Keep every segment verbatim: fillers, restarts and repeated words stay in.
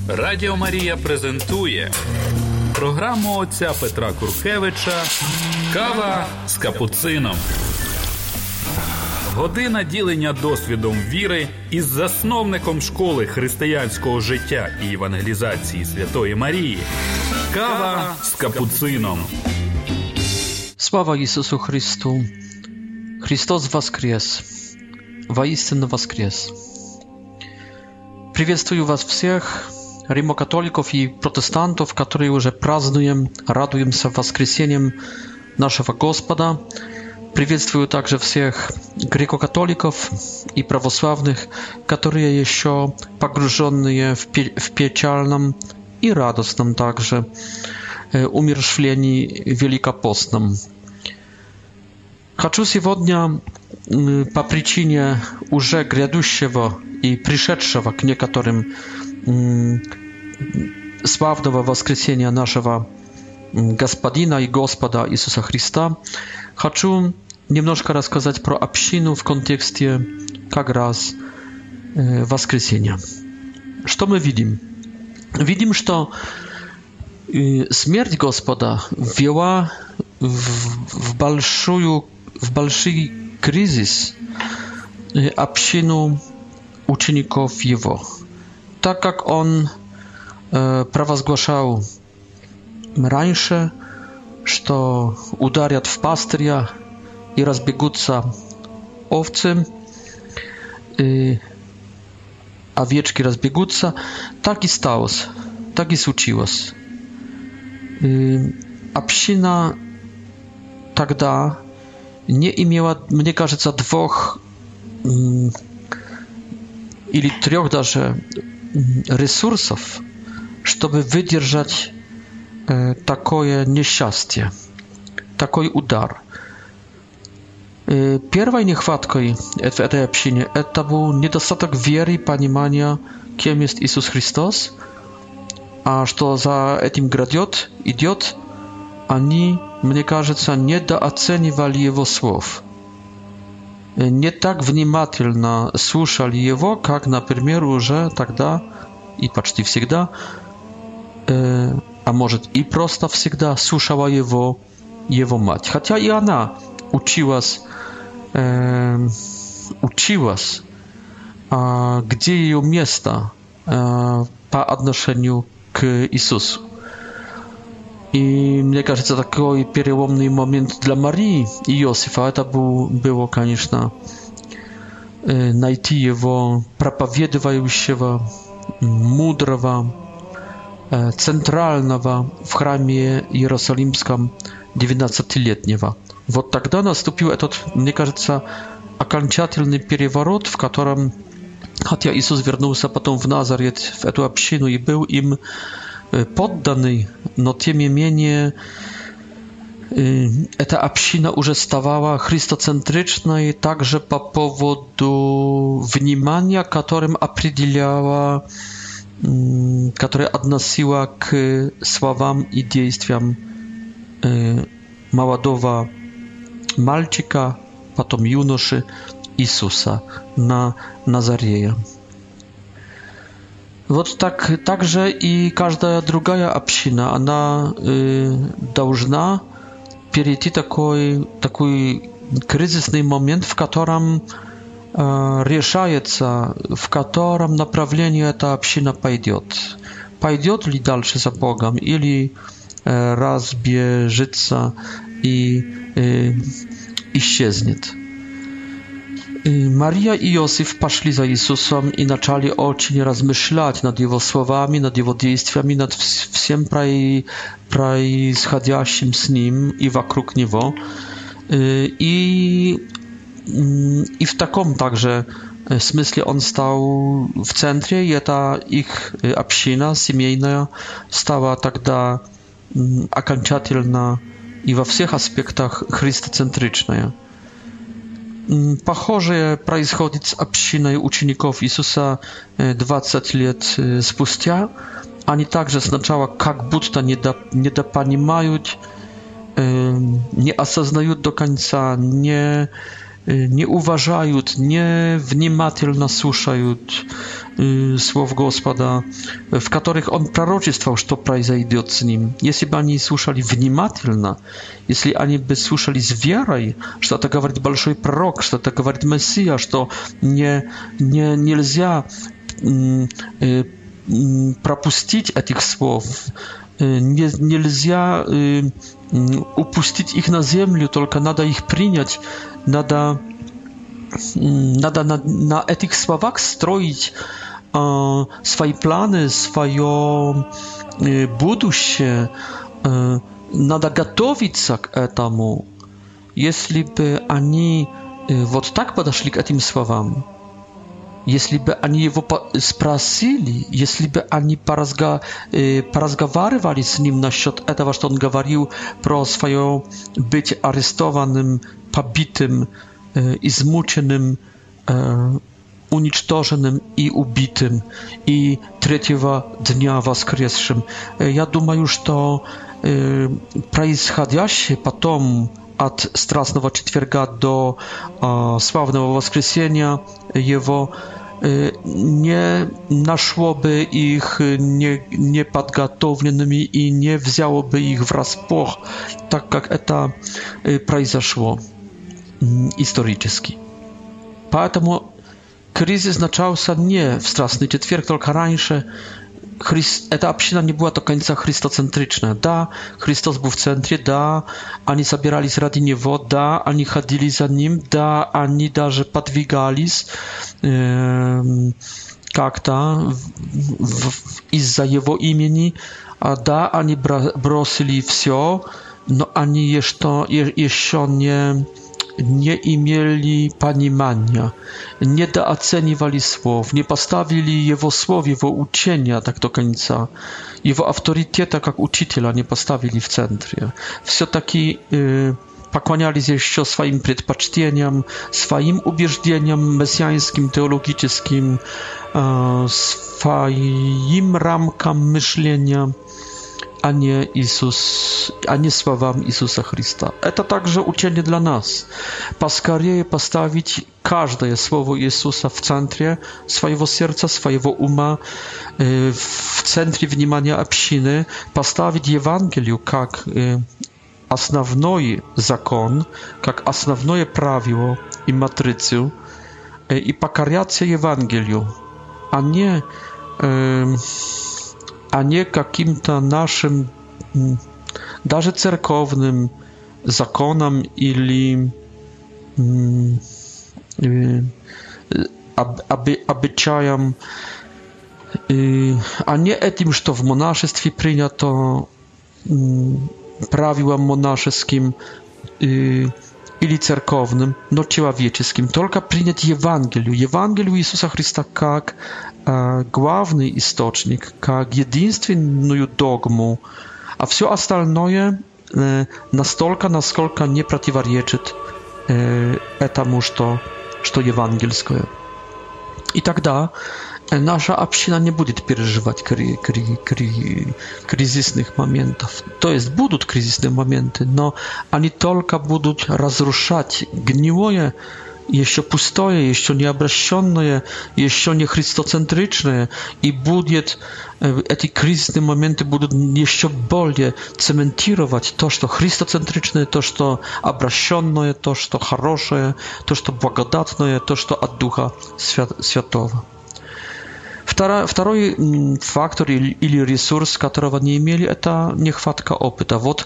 Радіо Марія презентує програму отця Петра Куркевича «Кава з капуцином». Година ділення досвідом віри із засновником школи християнського життя і евангелізації Святої Марії. «Кава з капуцином». Слава Иисусу Христу! Христос воскрес! Воистину воскрес! Приветствую вас всех, римокатоликов и протестантов, которые уже празднуем, радуемся воскресением нашего Господа. Приветствую также всех греко-католиков и православных, которые еще погруженные в, пе- в печальном и радостном также э, умерщвлении великопостном. Хочу сегодня э, по причине уже грядущего и пришедшего к некоторым э, славного воскресения нашего Господина и Господа Иисуса Христа, хочу немножко рассказать про общину в контексте как раз э, воскресения. Что мы видим? Видим, что э, смерть Господа ввела в, в, большую, в большой кризис э, общину учеников Его. Так как Он э, провозглашал раньше, что ударят в пастыря и разбегутся овцы, и овечки разбегутся, так и сталось, так и случилось. И община тогда не имела, мне кажется, двух или трех даже ресурсов, чтобы выдержать такое несчастье, такой удар. Первой нехваткой в этой общине это был недостаток веры и понимания, кем есть Иисус Христос, а что за этим грядет, идет, они, мне кажется, недооценивали Его слов. Не так внимательно слушали Его, как, например, уже тогда и почти всегда а может и просто всегда слушала его, его мать. Хотя и она училась, э, училась, э, где ее место э, по отношению к Иисусу. И мне кажется, такой переломный момент для Марии и Иосифа, это был, было, конечно, э, найти его проповедующего, мудрого, центрального в храме Иерусалимском девятнадцатилетнего. Вот тогда наступил этот, мне кажется, окончательный переворот, в котором, хотя Иисус вернулся потом в Назарет, в эту общину и был им подданный, но тем не менее эта община уже стала христоцентричной также по поводу внимания, которым определяла, которая относила к словам и действиям э, молодого мальчика, потом юноши Иисуса на Назарея. Вот так также и каждая другая община, она э, должна перейти такой, такой кризисный момент, в котором решается, в котором направлении эта община пойдет. Пойдет ли дальше за Богом или э, разбежится и э, исчезнет. И Мария и Иосиф пошли за Иисусом и начали очень размышлять над Его словами, над Его действиями, над всем происходящим с Ним и вокруг Него. И И w takim także смысле он стал в центре, и эта их община семейная стала тогда окончательно и во всех аспектах христоцентричная. Похожее происходит с общиной учеников Иисуса двадцать лет спустя. Они также сначала как будто недопонимают, не осознают до конца, не не уважают, не внимательно слушают слов Господа, в которых Он пророчествовал, что произойдет с ним. Если бы они слушали внимательно, если они бы слушали с верой, что это говорит большой пророк, что это говорит Мессия, что не, не, нельзя пропустить этих слов, не, нельзя упустить их на землю, только надо их принять, надо, надо на, на этих словах строить э, свои планы, свое э, будущее, э, надо готовиться к этому. Если бы они э, вот так подошли к этим словам, если бы они его спросили, если бы они поразга, э, поразговаривали с ним насчет этого, что он говорил про свое быть арестованным, побитым, э, измученным, э, уничтоженным и убитым, и третьего дня воскресшим, э, я думаю, что э, происходящее потом от Страстного четверга до э, Славного воскресения Его э, не нашло бы их не, неподготовленными и не взяло бы их врасплох, так как это э, произошло э, исторически. Поэтому кризис начался не в Страстный четверг, только раньше. Христ, эта община не была до конца христоцентрична. Да, Христос был в центре, да, они собирались ради Него, да, они ходили за Ним, да, они даже подвигались э, как-то из-за Его имени, а да, они бросили все, но они еще, еще не... nie mieli poнимania, nie doceniali słów, nie postawili Jego słów, Jego uczenia tak do końca, Jego autorytetu jak uczyciela nie postawili w centrum. Все-таки y, pokłaniali się jeszcze swoim предпочтениям, swoim ubieżdżeniom mesjańskim, teologicznym, y, swoim ramkam myślenia, a nie Иисус, а не словам Иисуса Христа. Это также учение для нас. Поскорее поставить каждое слово Иисуса в центре своего сердца, своего ума, в центре внимания общины, поставить Евангелие как основной закон, как основное правило и матрицу, и покоряться Евангелию, а не а не каким-то нашим, даже церковным законам или э, об, об, обычаям, э, а не этим, что в монашестве принято, э, правилам монашеским э, или церковным, но человеческим, только принять Евангелию, Евангелию Иисуса Христа как э, главный источник, как единственную догму, а все остальное э, настолько, насколько не противоречит э, этому, что, что евангельское. И тогда наша община не будет переживать кри, кри, кри, кризисных моментов. То есть будут кризисные моменты, но они только будут разрушать гнилое, еще пустое, еще не обращенное, еще не христоцентричное, и будет, эти кризисные моменты будут еще более цементировать то, что христоцентричное, то, что обращенное, то, что хорошее, то, что благодатное, то, что от Духа Святого. Второй, второй фактор или, или ресурс, которого не имели, это нехватка опыта. Вот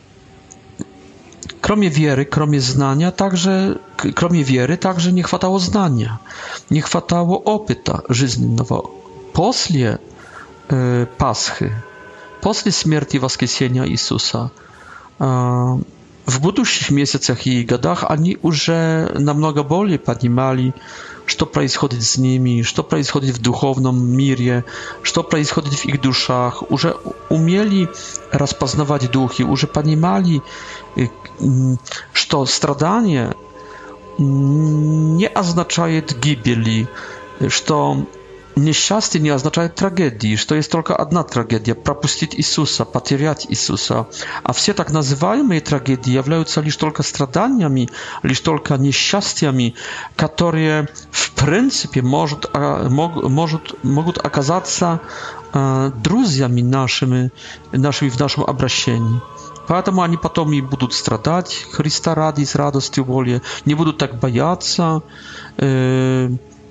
кроме веры, кроме знания, также, кроме веры, также не хватало знания, не хватало опыта жизненного. После э, Пасхи, после смерти и воскресения Иисуса, э, в будущих месяцах и годах они уже намного более понимали, что происходит с ними, что происходит в духовном мире, что происходит в их душах, уже умели распознавать духи, уже понимали, что страдание не означает гибели, что несчастье не означает трагедии, что есть только одна трагедия – пропустить Иисуса, потерять Иисуса. А все так называемые трагедии являются лишь только страданиями, лишь только несчастьями, которые в принципе может, может, могут оказаться друзьями нашими, нашими в нашем обращении. Поэтому они потом и будут страдать Христа ради, с радостью более, не будут так бояться, э,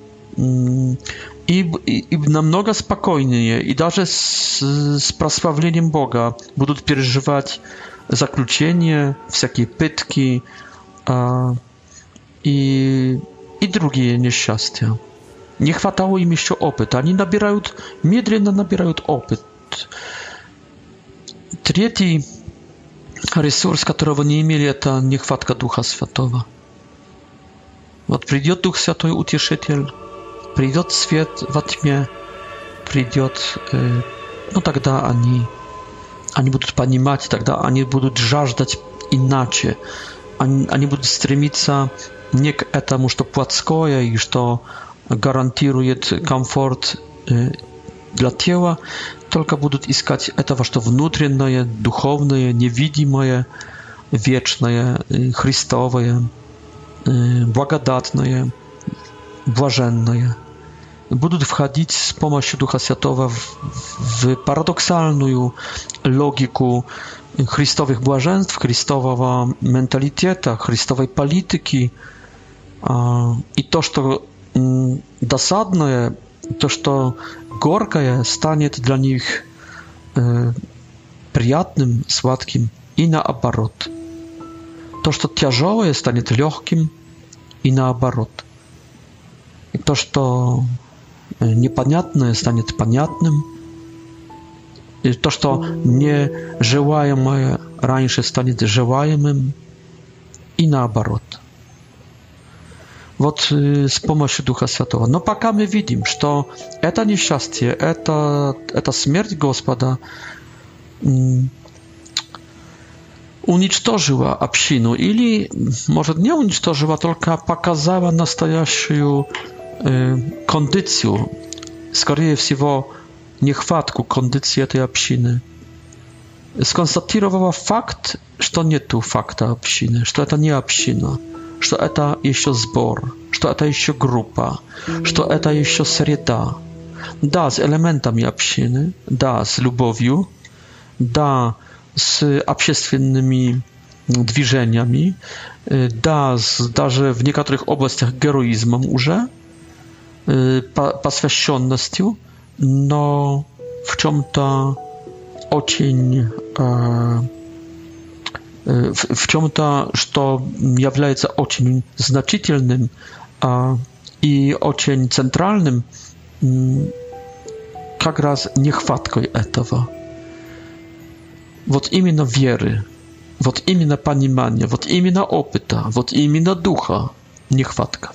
и, и, и намного спокойнее, и даже с, с прославлением Бога будут переживать заключения, всякие пытки э, и, и другие несчастья. Не хватало им еще опыта. Они набирают, медленно набирают опыт. Третий ресурс, которого не имели, это нехватка Духа Святого. Вот придет Дух Святой Утешитель, придет свет во тьме, придет, э, ну тогда они, они будут понимать, тогда они будут жаждать иначе. Они, они будут стремиться не к этому, что плотское и что гарантирует комфорт э, для тела, только будут искать этого, что внутреннее, духовное, невидимое, вечное, Христовое, благодатное, блаженное. Будут входить с помощью Духа Святого в, в парадоксальную логику Христовых блаженств, Христового менталитета, Христовой политики. И то, что досадное, то, что горькое, станет для них э, приятным, сладким, и наоборот. То, что тяжелое, станет легким, и наоборот. И то, что непонятное, станет понятным, и то, что нежелаемое раньше, станет желаемым, и наоборот. Вот э, с помощью Духа Святого. Но пока мы видим, что это несчастье, это, это смерть Господа м, уничтожила общину, или, может, не уничтожила, только показала настоящую э, кондицию, скорее всего, нехватку кондиции этой общины. Сконстатировала факт, что нету факта общины, что это не община, что это еще сбор, что это еще группа, что это еще среда. Да, с элементами общины, да, с любовью, да, с общественными движениями, да, с, даже в некоторых областях героизмом уже, посвященностью, но в чем-то очень... в, в чем-то, что является очень значительным а, и очень центральным, как раз нехваткой этого. Вот именно веры, вот именно понимания, вот именно опыта, вот именно духа нехватка.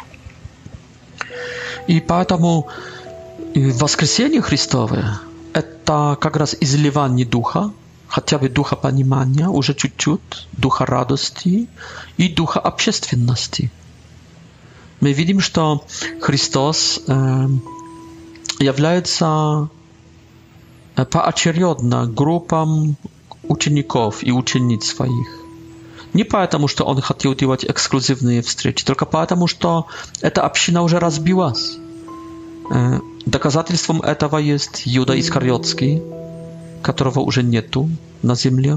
И поэтому воскресение Христовое – это как раз изливание духа, хотя бы духа понимания, уже чуть-чуть, духа радости и духа общественности. Мы видим, что Христос э, является поочередно группам учеников и учениц своих. Не потому, что Он хотел делать эксклюзивные встречи, только потому, что эта община уже разбилась. Э, доказательством этого есть Иуда Искариотский, которого уже нету на земле.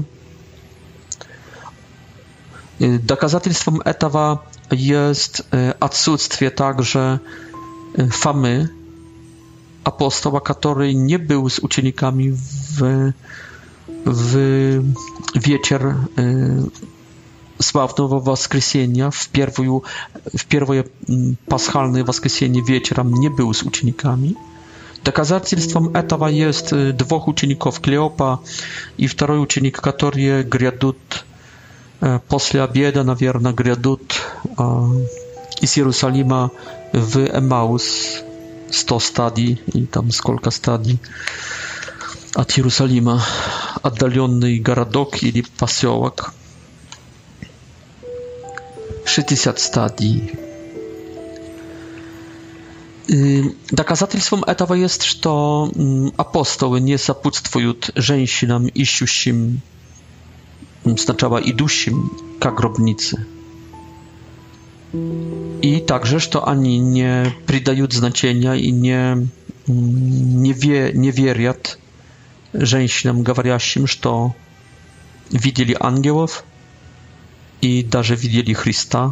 Доказательством этого есть отсутствие также Фомы, апостола, который не был с учениками в, в вечер славного воскресения, в, первую, в первое пасхальное воскресенье вечером не был с учениками. Доказательством этого есть двух учеников, Клеопа и второй ученик, которые грядут после обеда, наверное, грядут из Иерусалима в Эмаус, сто стадий, и там сколько стадий от Иерусалима, отдаленный городок или поселок, шестьдесят стадий. Доказательством этого есть, что апостолы не сопутствуют женщинам, ищущим, сначала идущим к гробнице. И также, что они не придают значения и не, не, ве, не верят женщинам, говорящим, что видели ангелов и даже видели Христа.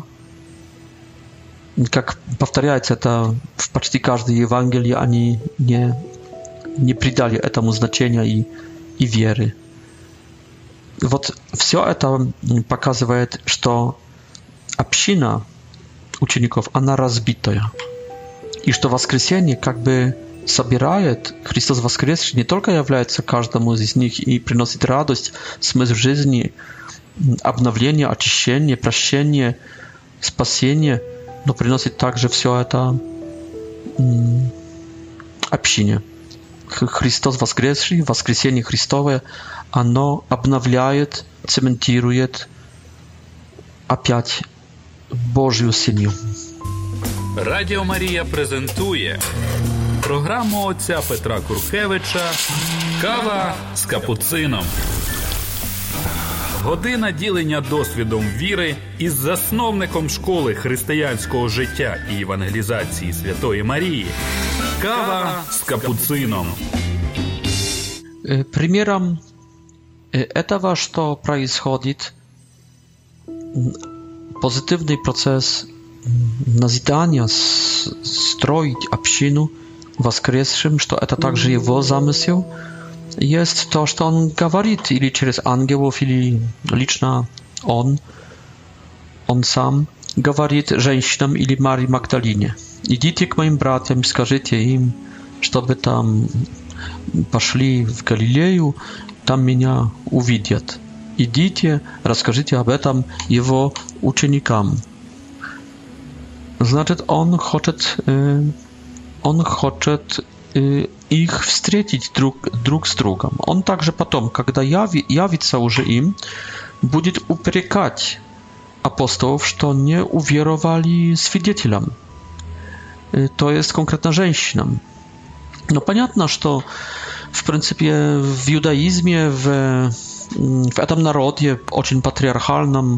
Как повторяется это в почти каждой Евангелии, они не, не придали этому значения и, и веры. Вот все это показывает, что община учеников, она разбитая. И что воскресенье как бы собирает, Христос воскресший не только является каждому из них и приносит радость, смысл жизни, обновление, очищение, прощение, спасение, но приносит также все это м, общине. Христос воскресший, воскресение Христовое, оно обновляет, цементирует опять Божью сім'ю. Радіо Марія презентує програму отця Петра Куркевича «Кава з капуцином». Година ділення досвідом віри із засновником школи християнського життя і евангелізації Святої Марії. «Кава з капуцином». Примером этого, что происходит, позитивный процесс назидания, строить общину воскресшим, что это также его замысел, есть то, что он говорит или через ангелов, или лично он, он сам говорит женщинам или Марии Магдалине: идите к моим братьям, скажите им, чтобы там пошли в Галилею, там меня увидят. Идите, расскажите об этом его ученикам. Значит, он хочет, он хочет их встретить друг, друг с другом. Он также потом, когда яви, явится уже им, будет упрекать апостолов, что не уверовали свидетелям, то есть конкретно женщинам. Но понятно, что в принципе в иудаизме, в, в этом народе очень патриархальном,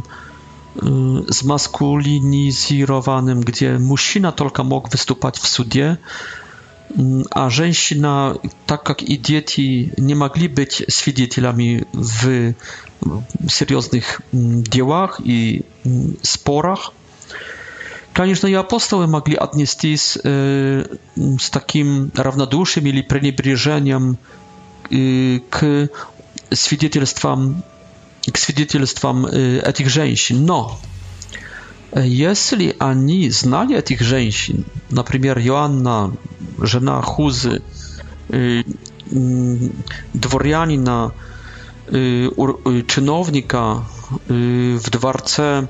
змаскулинизированным, где мужчина только мог выступать в суде, а женщина, так как и дети, не могли быть свидетелями в серьезных делах и спорах. Конечно, и апостолы могли отнестись э, с таким равнодушием или пренебрежением э, к свидетельствам, к свидетельствам э, этих женщин. Но если они знали этих женщин, например, Иоанна, жена Хузы, э, э, дворянина, э, э, чиновника э, в дворце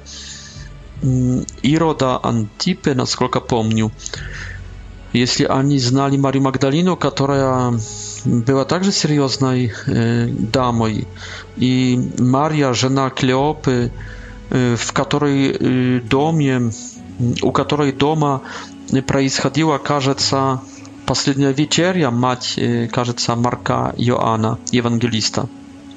Ирода Антипы, насколько помню, если они знали Марию Магдалину, которая была также серьезной э, дамой, и Мария, жена Клеопы, э, в которой э, доме, у которой дома происходила, кажется, последняя вечеря, мать, э, кажется, Марка Иоанна, евангелиста.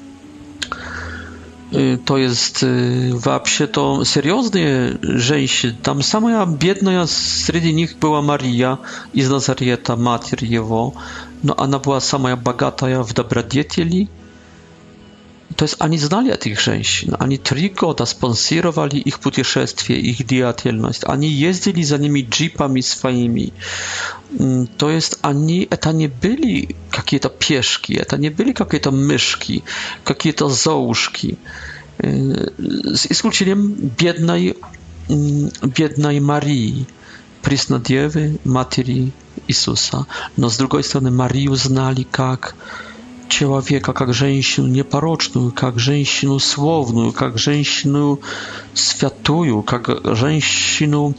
То есть вообще-то серьезные женщины. Там самая бедная среди них была Мария из Назарета, матерь его, но она была самая богатая в добродетели. То есть они знали этих женщин, они три года спонсировали их путешествие, их деятельность, они ездили за ними джипами своими. То есть они, это не были какие-то пешки, это не были какие-то мышки, какие-то золушки, с исключением бедной, бедной Марии, Преснодевы, матери Иисуса. Но с другой стороны, Марию знали как человека, как женщину непорочную, как женщину словную, как женщину святую, как женщину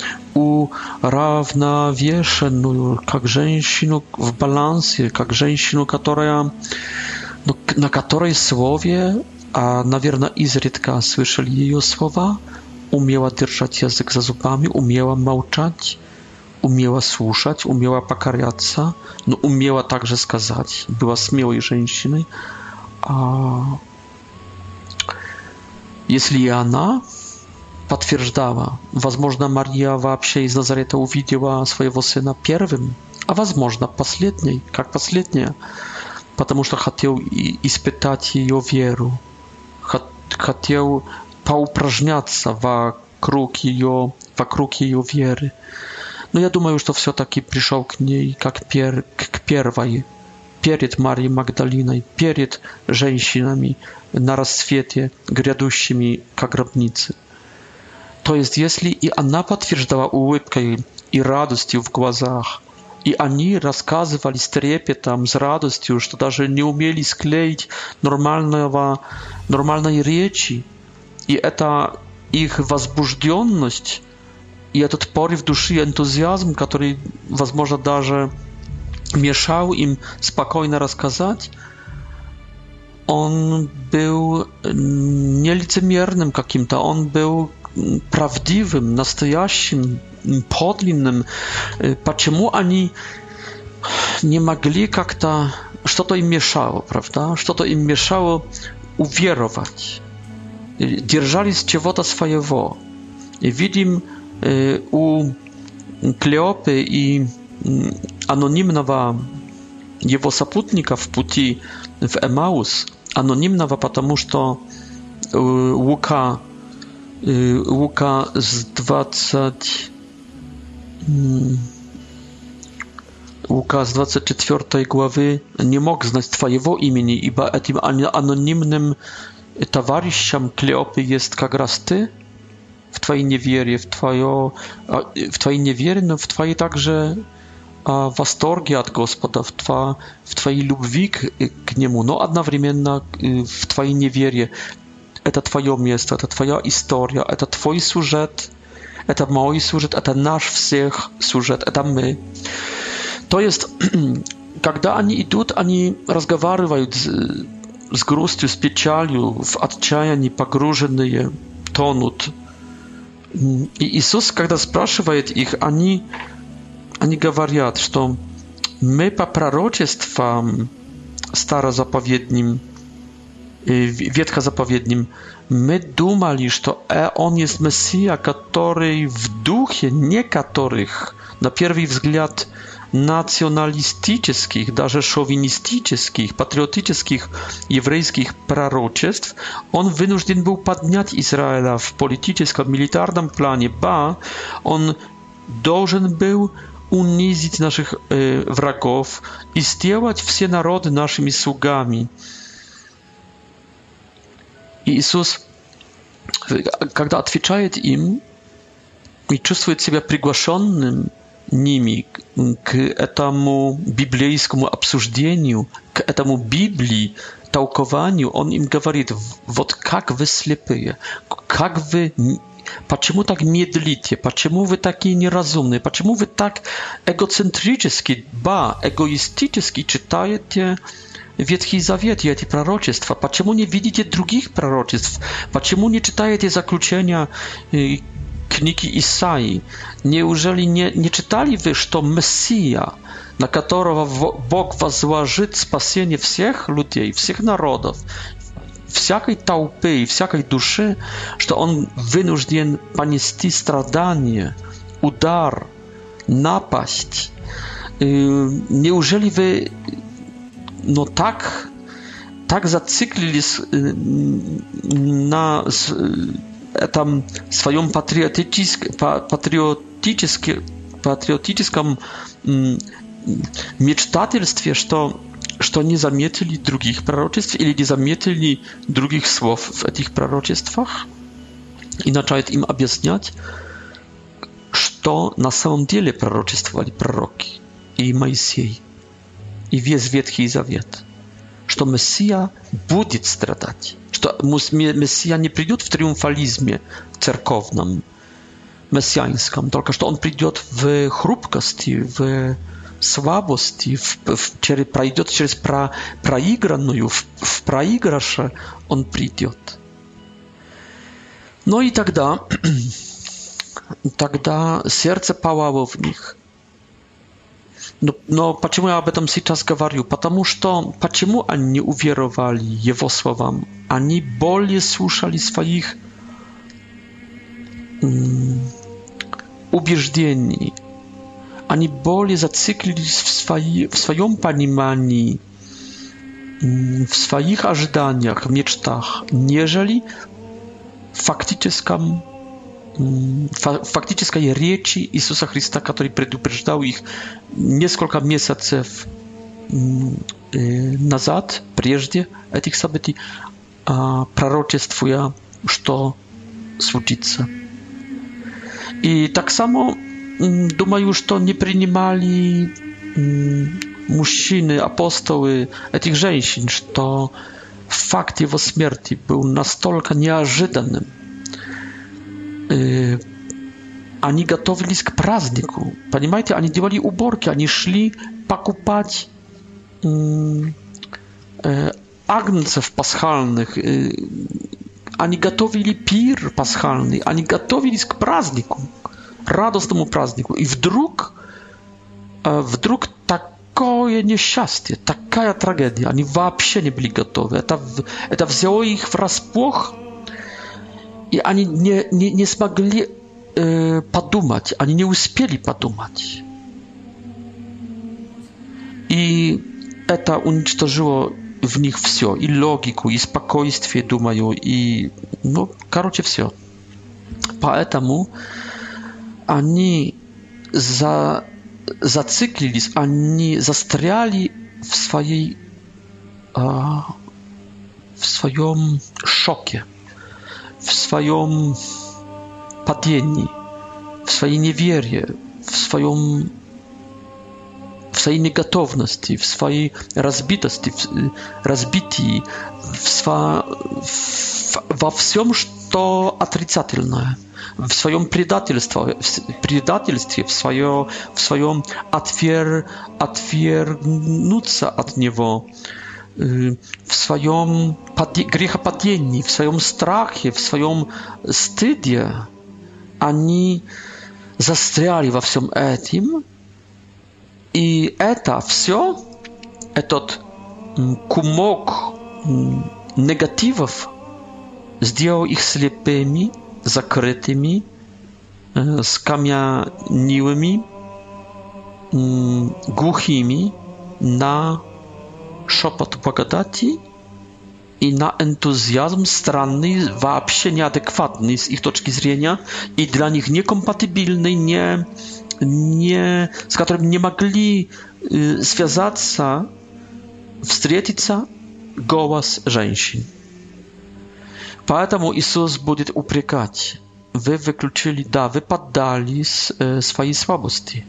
уравновешенную, как женщину в балансе, как женщину, которая, ну, на которой слове, а, наверное, изредка слышали ее слова, умела держать язык за зубами, умела молчать, umiała słuchać, umiała покоряться, но umiała także сказать, była смелой женщиной. А если и она подтверждала, возможно, Мария вообще из Назарета увидела своего сына первым, а возможно, последней, как последняя, потому что хотел испытать ее веру, хотел поупражняться вокруг ее, вокруг ее веры. Но я думаю, что все-таки пришел к ней как пер, к первой, перед Марией Магдалиной, перед женщинами на рассвете, грядущими к гробнице. То есть, если и она подтверждала улыбкой и радостью в глазах, и они рассказывали с трепетом, с радостью, что даже не умели склеить нормального, нормальной речи, и это их возбужденность, и этот порыв души, энтузиазм, который, возможно, даже мешал им спокойно рассказать, он был не лицемерным каким-то, он был правдивым, настоящим, подлинным. Почему они не могли как-то... Что-то им мешало, правда? Что-то им мешало уверовать. Держались чего-то своего. И видим у Клеопы и анонимного его сопутника в пути в Эмаус, анонимного, потому что Лука, Лука с двадцать, Лука с двадцать четвёртой главы не мог знать твоего имени, ибо этим анонимным товарищем Клеопы есть как раз ты, в твоей неверии, в, твое, в твоей неверии, но в твоей также в восторге от Господа, в, тво, в твоей любви к, к Нему, но одновременно в твоей неверии. Это твое место, это твоя история, это твой сюжет, это мой сюжет, это наш всех сюжет, это мы. То есть, когда они идут, они разговаривают с, с грустью, с печалью, в отчаянии погруженные, тонут. И Иисус, когда спрашивает их, они, они говорят, что мы по пророчествам старозаповедным, ветхозаповедным, мы думали, что Он есть Мессия, который в духе некоторых, на первый взгляд, националистических, даже шовинистических, патриотических еврейских пророчеств, он вынужден был поднять Израиля в политическом, милитарном плане, ба, он должен был унизить наших э, врагов и сделать все народы нашими слугами. И Иисус, когда отвечает им и чувствует себя приглашенным ними к этому библейскому обсуждению, к этому Библии, толкованию, он им говорит, вот как вы слепые, как вы, почему так медлите, почему вы такие неразумные, почему вы так эгоцентрически, ба, эгоистически читаете Ветхий Завет и эти пророчества, почему не видите других пророчеств, почему не читаете заключения книги Исаии? Неужели не, не читали вы, что Мессия, на которого Бог возложит спасение всех людей, всех народов, всякой толпы и всякой души, что Он вынужден понести страдания, удар, напасть? Неужели вы но так, так зациклились на этом своем патриотическом, патриотическом, патриотическом мечтательстве, что, что не заметили других пророчеств или не заметили других слов в этих пророчествах и начать им объяснять, что на самом деле пророчествовали пророки и Моисей, и весь Ветхий Завет, что Мессия будет страдать, что Мессия не придет в триумфализме церковном, мессианском, только что Он придет в хрупкости, в слабости, в, в, через, пройдет через про, проигранную, в, в проигрыше Он придет. Но и тогда, тогда сердце палало в них, Но, но почему я об этом сейчас говорю? Потому что почему они не уверовали его словам? Они более слушали своих м, убеждений. Они более зациклились в, свои, в своем понимании, м, в своих ожиданиях, в мечтах, нежели в фактическом фактической речи Иисуса Христа, который предупреждал их несколько месяцев назад, прежде этих событий, пророчествуя, что случится. И так само думаю, что не принимали мужчины, апостолы этих женщин, что факт его смерти был настолько неожиданным. Они готовились к празднику. Понимаете, они делали уборки, они шли покупать агнцев пасхальных, они готовили пир пасхальный, они готовились к празднику, радостному празднику. И вдруг, вдруг такое несчастье, такая трагедия, они вообще не были готовы. Это, это взяло их врасплох. И они не, не, не смогли э, подумать, они не успели подумать. И это уничтожило в них все, и логику, и спокойствие, думаю, и, ну, короче, все. Поэтому они за, зациклились, они застряли в своей, э, в своем шоке, в своем падении, в своей неверии, в своем, в своей неготовности, в своей разбитости, в разбитии, в сва, в, во всем, что отрицательное, в своем предательстве, в предательстве, в, свое, в своем отвер, отвергнуться от него, в своем грехопадении, в своем страхе, в своем стыде, они застряли во всем этом, и это все, этот кумок негативов сделал их слепыми, закрытыми, скамьянилыми, глухими на шепот благодати и на энтузиазм странный, вообще неадекватный с их точки зрения и для них некомпатибильный, не, не, с которым не могли э, связаться, встретиться голос женщин. Поэтому Иисус будет упрекать: вы выключили, да, вы поддались э, своей слабости,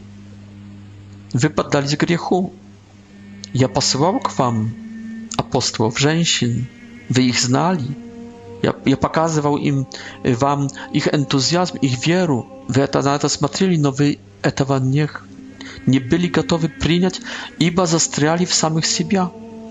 вы поддались греху. Я посылал к вам апостолов, женщин, вы их знали. Я, я показывал им, вам их энтузиазм, их веру. Вы это, на это смотрели, но вы этого не, не были готовы принять, ибо застряли в самих себя.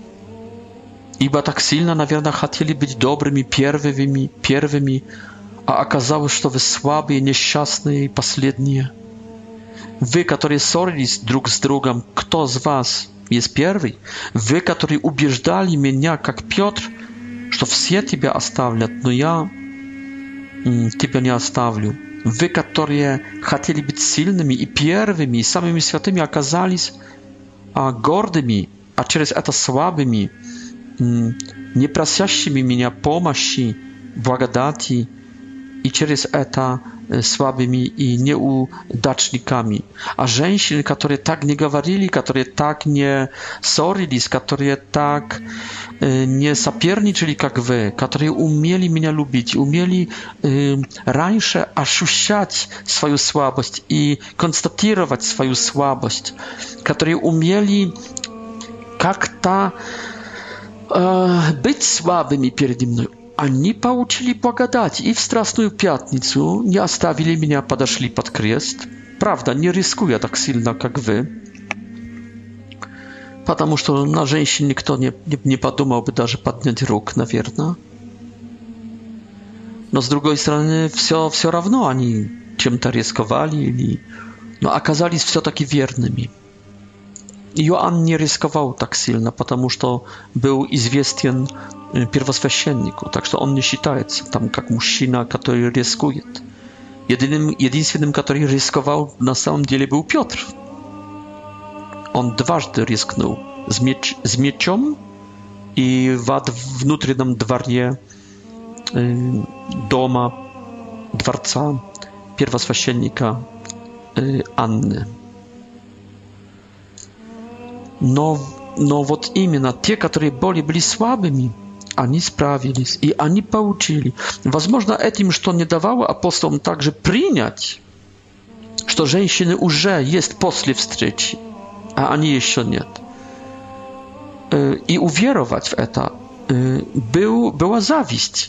Ибо так сильно, наверное, хотели быть добрыми, первыми, первыми, а оказалось, что вы слабые, несчастные и последние. Вы, которые ссорились друг с другом, кто из вас есть первый? Вы, которые убеждали меня, как Петр, что все тебя оставлят, но я м, тебя не оставлю. Вы, которые хотели быть сильными и первыми, и самыми святыми, оказались а, гордыми, а через это слабыми, м, не просящими меня помощи, благодати, и через это слабыми и неудачниками. А женщины, которые так не говорили, которые так не ссорились, которые так э, не соперничали, как вы, которые умели меня любить, умели э, раньше ощущать свою слабость и констатировать свою слабость, которые умели как-то э, быть слабыми передо мной. Они получили благодать и в Страстную Пятницу не оставили меня, подошли под крест. Правда, не рискуя так сильно, как вы, потому что на женщин никто не, не, не подумал бы даже поднять рук, наверное. Но с другой стороны, все, все равно они чем-то рисковали, или, но оказались все-таки верными. Иоанн не рисковал так сильно, потому что был известен первосвященнику, так что он не считается там как мужчина, который рискует. Единым, единственным, который рисковал на самом деле, был Петр. Он дважды рискнул с, меч, с мечом и во внутреннем дворе э, дома, дворца первосвященника э, Анны. Но, но вот именно те, которые были, были слабыми, они справились, и они получили. Возможно, этим, что не давало апостолам также принять, что женщины уже есть после встречи, а они еще нет. И уверовать в это был, была зависть.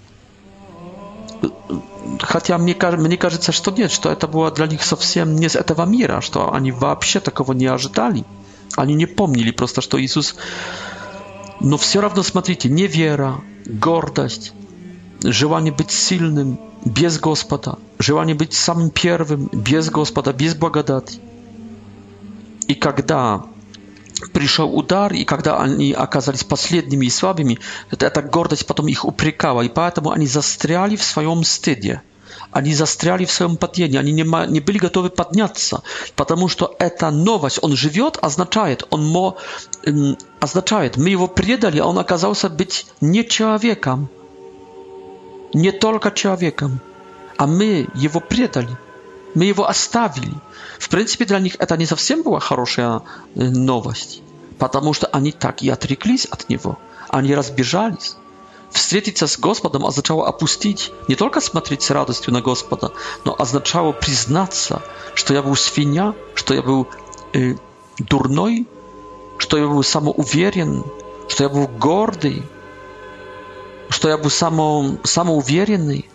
Хотя мне, мне кажется, что нет, что это было для них совсем не с этого мира, что они вообще такого не ожидали. Они не помнили просто, что Иисус... Но все равно, смотрите, невера, гордость, желание быть сильным без Господа, желание быть самым первым без Господа, без благодати. И когда пришел удар, и когда они оказались последними и слабыми, эта гордость потом их упрекала, и поэтому они застряли в своем стыде. Они застряли в своем падении, они не, не были готовы подняться, потому что эта новость, он живет, означает, он мо, э, означает, мы его предали, а он оказался быть не человеком, не только человеком, а мы его предали, мы его оставили. В принципе, для них это не совсем была хорошая э, новость, потому что они так и отреклись от него, они разбежались. Встретиться с Господом означало опустить, не только смотреть с радостью на Господа, но означало признаться, что я был свинья, что я был э, дурной, что я был самоуверен, что я был гордый, что я был само, самоуверенный.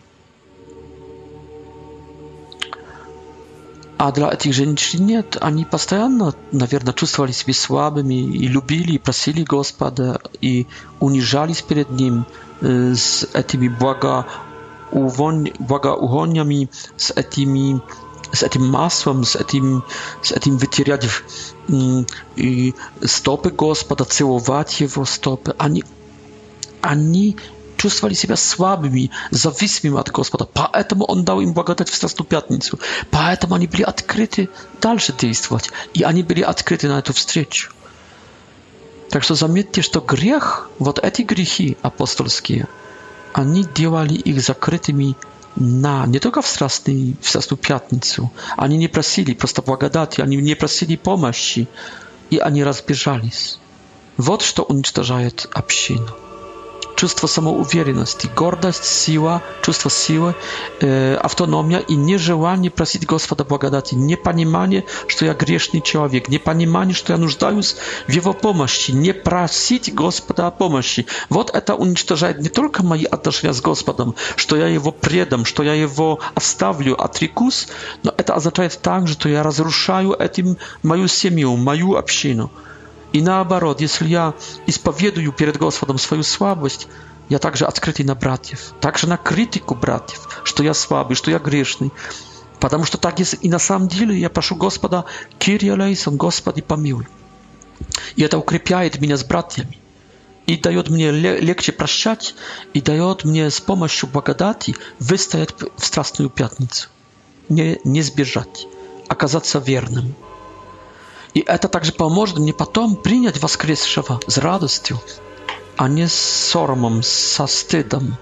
А для этих женщин нет, они постоянно, наверное, чувствовали себя слабыми и любили, и просили Господа, и унижались перед Ним э, с этими благоугон... благоугоньями, с, этими, с этим маслом, с этим, с этим вытерять э, и стопы Господа, целовать Его стопы. Они, они чувствовали себя слабыми, зависимыми от Господа. Поэтому Он дал им благодать в Страстную Пятницу. Поэтому они были открыты дальше действовать. И они были открыты на эту встречу. Так что заметьте, что грех, вот эти грехи апостольские, они делали их закрытыми на, не только в Страстную, в Страстную Пятницу. Они не просили просто благодати, они не просили помощи. И они разбежались. Вот что уничтожает общину. Чувство самоуверенности, гордость, сила, чувство силы, э, автономия и нежелание просить Господа благодати, непонимание, что я грешный человек, непонимание, что я нуждаюсь в Его помощи, не просить Господа о помощи. Вот это уничтожает не только мои отношения с Господом, что я Его предам, что я Его оставлю, отрекусь, но это означает также, что я разрушаю этим мою семью, мою общину. И наоборот, если я исповедую перед Господом свою слабость, я также открытый на братьев, также на критику братьев, что я слабый, что я грешный. Потому что так есть и на самом деле я прошу Господа, Kyrie eleison, Господи помилуй. И это укрепляет меня с братьями. И дает мне легче прощать, и дает мне с помощью благодати выстоять в Страстную Пятницу. Не, не сбежать, оказаться верным. И это также поможет мне потом принять воскресшего с радостью, а не с соромом, со стыдом.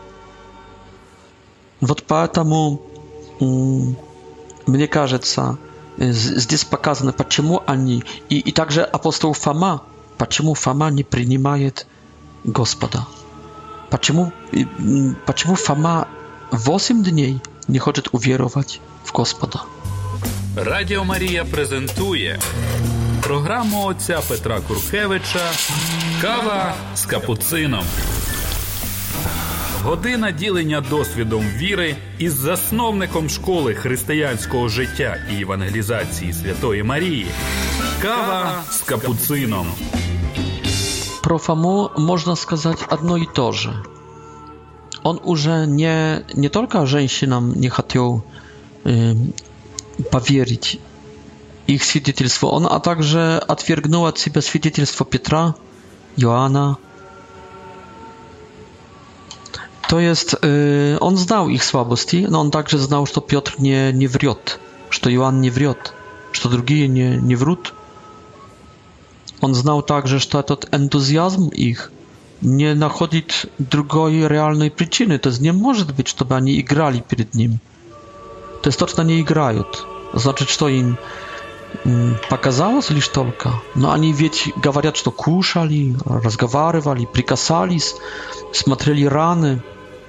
Вот поэтому, мне кажется, здесь показано, почему они, и, и также апостол Фома, почему Фома не принимает Господа. Почему, почему Фома восемь дней не хочет уверовать в Господа. Радіо Марія презентує програму отця Петра Куркевича «Кава з капуцином». Година ділення досвідом віри із засновником школи християнського життя і евангелізації Святої Марії. «Кава з капуцином». Про Фому можно сказать одно и то же. Он уже не, не только женщинам не хотел э, поверить их свидетельство, он, а также отвергнул от себя свидетельство Петра, Иоанна. То есть он знал их слабости, но он также знал, что Петр не, не врет, что Иоанн не врет, что другие не, не врут. Он знал также, что этот энтузиазм их не находит другой реальной причины. То есть не может быть, чтобы они играли перед ним. То есть точно не играют. Значит, что им показалось лишь только. Но они ведь говорят, что кушали, разговаривали, прикасались, смотрели раны.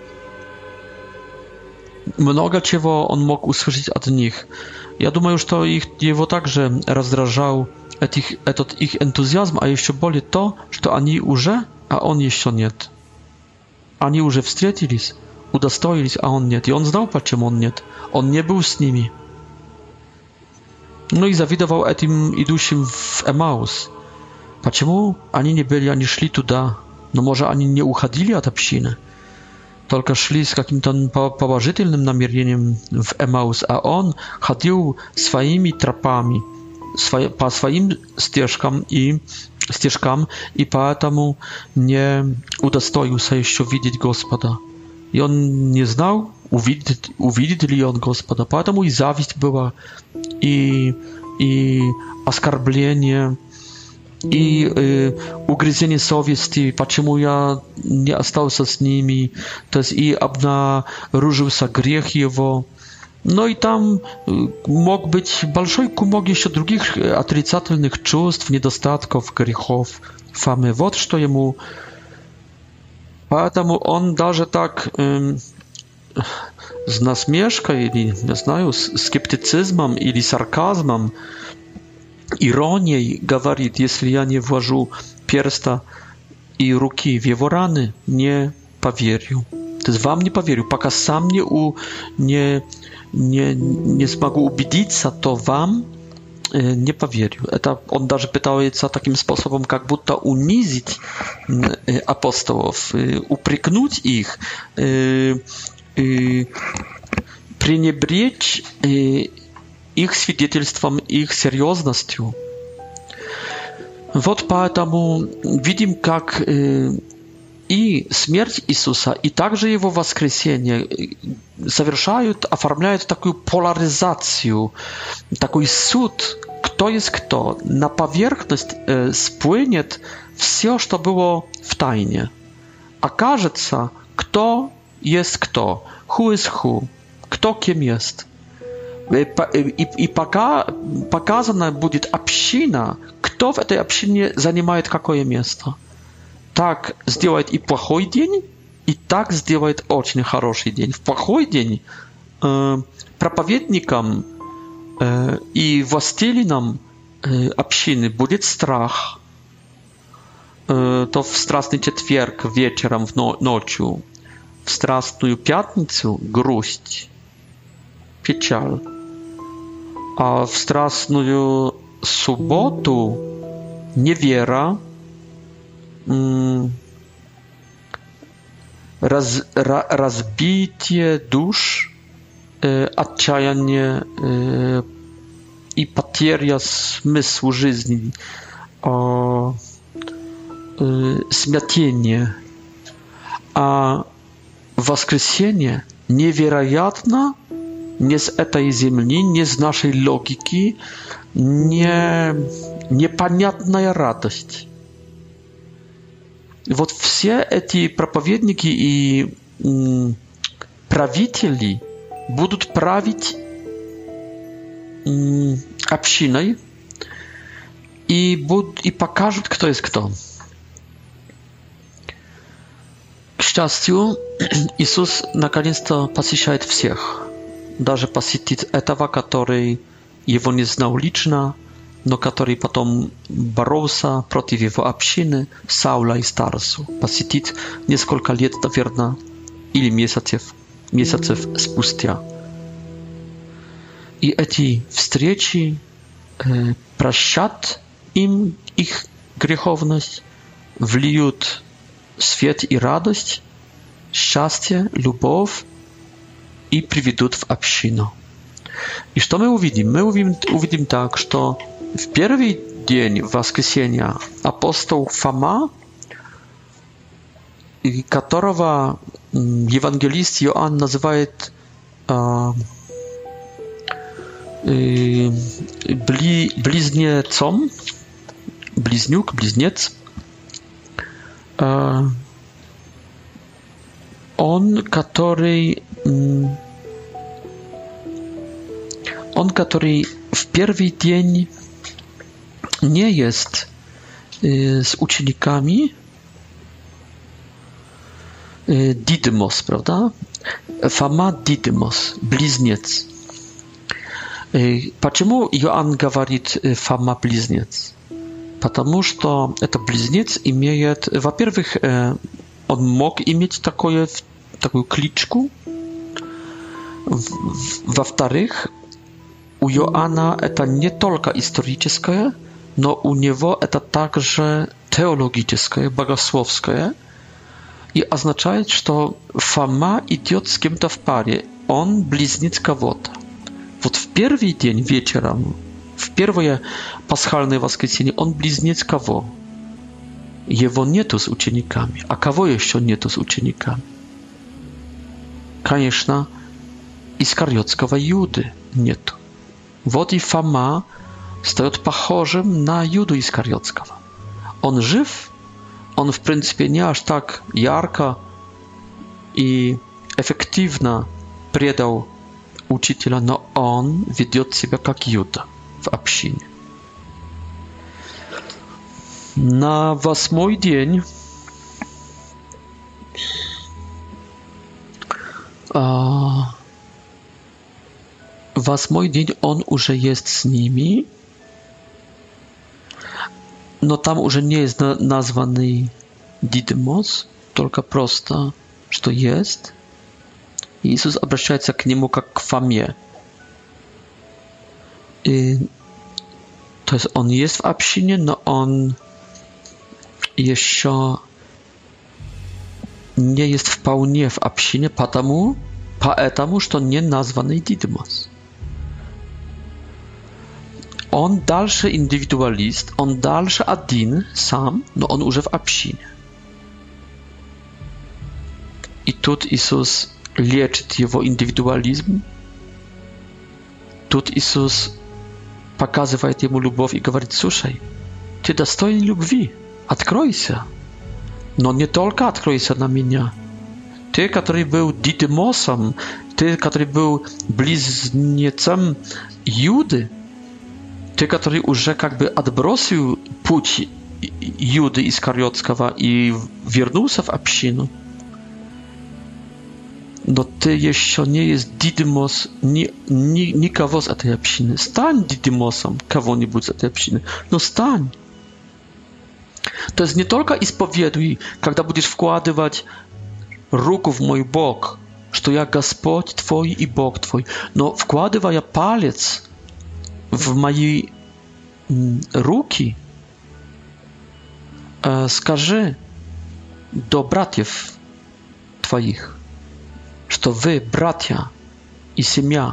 Много чего он мог услышать от них. Я думаю, что их, его также раздражал этих, этот их энтузиазм, а еще более то, что они уже, а он еще нет. Они уже встретились, удостоились, а он нет. И он знал, почему он нет. Он не был с ними. Ну и завидовал этим идущим в Эмаус. Почему они не были, они шли туда? Но может они не уходили от общины? Только шли с каким-то положительным намерением в Эмаус, а он ходил своими тропами, по своим стежкам и стежкам, и поэтому не удостоился еще видеть Господа. И он не знал, увидит, увидит ли он Господа, поэтому и зависть была, и, и оскорбление, и э, угрызение совести, почему я не остался с ними, то есть и обнаружился грех его. Но и там мог быть большой кумок еще других отрицательных чувств, недостатков, грехов, фамы. Вот что ему... Поэтому он даже так э, с насмешкой, или, не знаю, с скептицизмом или сарказмом, иронией говорит: если я не ввожу перста и руки в его раны, не поверю. То есть вам не поверю, пока сам не, у, не, не, не смогу убедиться, то вам э, не поверю. Это он даже пытается таким способом как будто унизить э, апостолов, э, упрекнуть их, э, э, пренебречь э, их свидетельством, их серьезностью. Вот поэтому видим, как э, и смерть Иисуса, и также его воскресение совершают, оформляют такую поляризацию, такой суд, кто есть кто. На поверхность э, сплынет все, что было в тайне. Окажется, кто есть кто, who is who, кто кем есть. И, и пока показана будет община, кто в этой общине занимает какое место. Так сделает и плохой день, и так сделает очень хороший день. В плохой день э, проповедникам э, и властелинам э, общины будет страх. Э, то в Страстный четверг вечером, в но, ночью, в Страстную пятницу грусть, печаль. А в Страстную субботу невера, раз, ra, разбитие душ, э, отчаяние э, и потеря смысла жизни, э, э, смятение. А воскресенье невероятно, не с этой земли, не с нашей логики, не, непонятная радость. Вот все эти проповедники и м, правители будут править м, общиной и, будут, и покажут, кто есть кто. К счастью, Иисус наконец-то посещает всех. Даже посетит этого, который его не знал лично, но который потом боролся против его общины, Саула и Старсу. Посетит несколько лет, наверное, или месяцев, месяцев спустя. И эти встречи э, прощат им их греховность, влиют свет и радость, счастье, любовь и приведут в общину. И что мы увидим? Мы увидим, увидим так, что в первый день воскресения апостол Фома, которого евангелист Иоанн называет э, э, бли, близнецом, близнюк, близнец, э, он, который он, который в первый день nie jest y, z ucznikami y, Didymos, prawda? Foma Didymos, близнец. Y, почему Иоанн говорит Фома близнец? Потому что этот близнец имеет, во-первых, э, он мог иметь такое, такую кличку. Во-вторых, у Иоанна это не только историческое, но у него это также теологическое, богословское, и означает, что Фома идет с кем-то в паре, он близнец кого-то. Вот в первый день вечером, в первое пасхальное воскресенье, он близнец кого? Его нету с учениками. А кого еще нету с учениками? Конечно, Искариотского Иуды нету. Вот и Фома стает похожим на Иуду Искариотского. Он жив, он в принципе не аж так ярко и эффективно предал учителя, но он ведет себя как Иуда в общине. На восьмой день а, восьмой день он уже есть с ними, но там уже не есть названный Дидимос, только просто, что есть. И Иисус обращается к нему как к Фоме. И, то есть он есть в общине, но он еще не есть вполне в общине, потому, поэтому, что не названный Дидимос. Он дальше индивидуалист, он дальше один сам, но он уже в общине. И тут Иисус лечит его индивидуализм. Тут Иисус показывает ему любовь и говорит: слушай, ты достоин любви, откройся. Но не только откройся на меня. Ты, который был Дидимосом, ты, который был близнецом Иуды, ты, который уже как бы отбросил путь Иуды Искариотского и вернулся в общину, но ты еще не есть Дидимос ни, ни, никого с этой общины. Стань Дидимосом кого-нибудь с этой общины, но стань. То есть не только исповедуй, когда будешь вкладывать руку в мой бок, что я Господь твой и Бог твой, но вкладывая палец в мои руки, э, скажи до братьев твоих, что вы братья и семья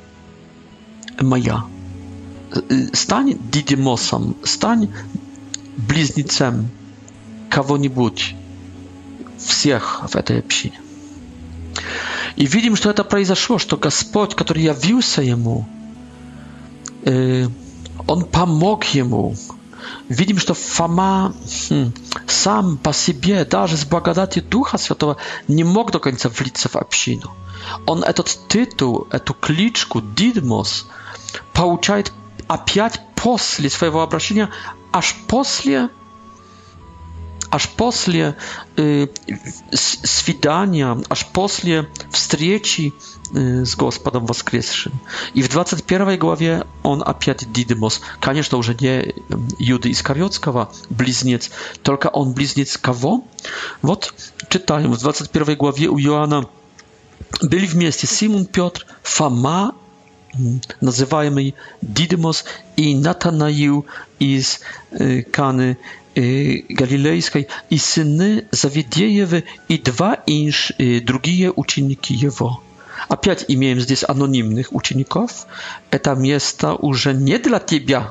моя. Стань Дидимосом, стань близнецем кого-нибудь, всех в этой общине. И видим, что это произошло, что Господь, который явился ему, э, он помог ему. Видим, что Фома хм, сам по себе, даже с благодати Духа Святого, не мог до конца влиться в общину. Он этот титул, эту кличку Дидимос получает опять после своего обращения, аж после аж после э, свидания, аж после встречи э, с Господом воскресшим. И в двадцать первой главе он опять Дидимос. Конечно, уже не Иуды Искариотского близнец, только он близнец кого? Вот читаем в двадцать первой главе у Иоанна. Были вместе Симон Петр, Фома, называемый Дидимос, и Натанаил из э, Каны Галилейской, и сыны Завидеевы, и два инш, и другие ученики его. Опять имеем здесь анонимных учеников. Это место уже не для тебя.